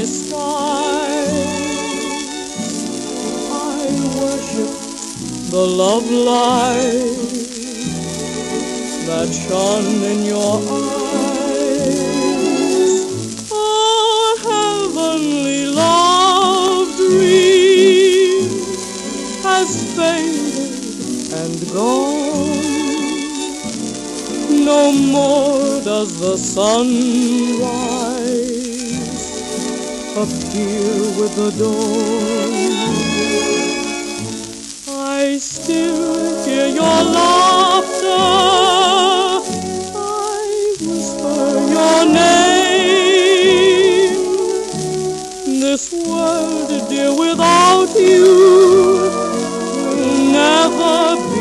skies. I worship the love light that shone in your eyes. A heavenly love dream has faded and gone. No more does the sun rise appear with the dawn. I still hear your laughter. I whisper your name. This world, dear, without you will never be